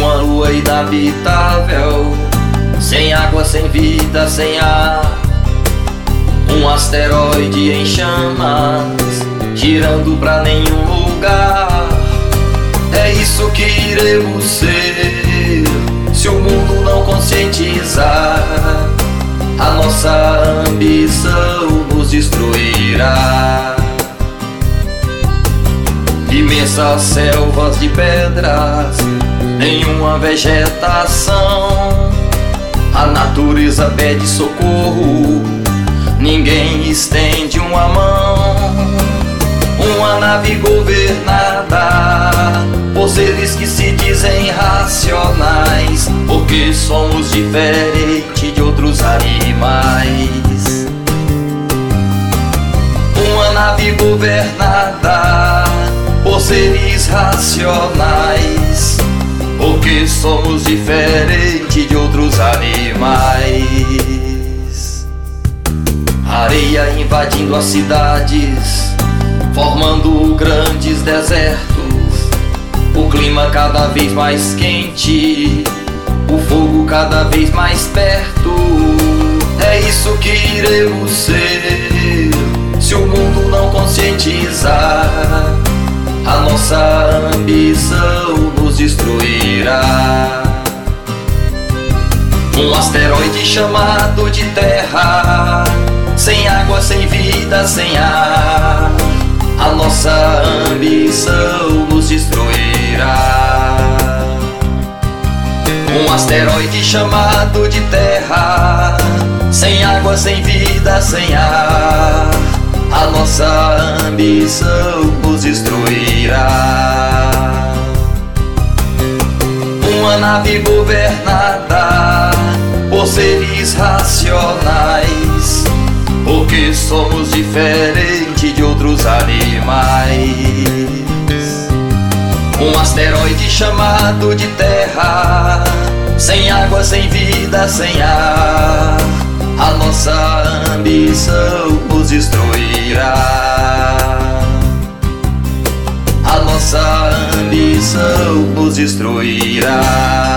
Uma lua inabitável, sem água, sem vida, sem ar. Um asteroide em chamas, girando pra nenhum lugar. É isso que iremos ser, se o mundo não conscientizar. A nossa ambição nos destruirá. Imensas selvas de pedras, nenhuma vegetação. A natureza pede socorro, ninguém estende uma mão. Uma nave governada por seres que se dizem racionais, porque somos diferentes de outros animais. Uma nave governada por seres racionais, porque somos diferentes de outros animais. Areia invadindo as cidades, formando grandes desertos. O clima cada vez mais quente, o fogo cada vez mais perto. É isso que iremos ser, se o mundo não conscientizar. A nossa ambição nos destruirá. Um asteroide chamado de Terra, sem água, sem vida, sem ar. A nossa ambição nos destruirá. Um asteroide chamado de Terra, sem água, sem vida, sem ar. A nossa ambição nos destruirá. Uma nave governada por seres racionais, porque somos diferentes de outros animais. Um asteroide chamado de Terra, sem água, sem vida, sem ar. A nossa ambição nos destruirá. A nossa ambição nos destruirá.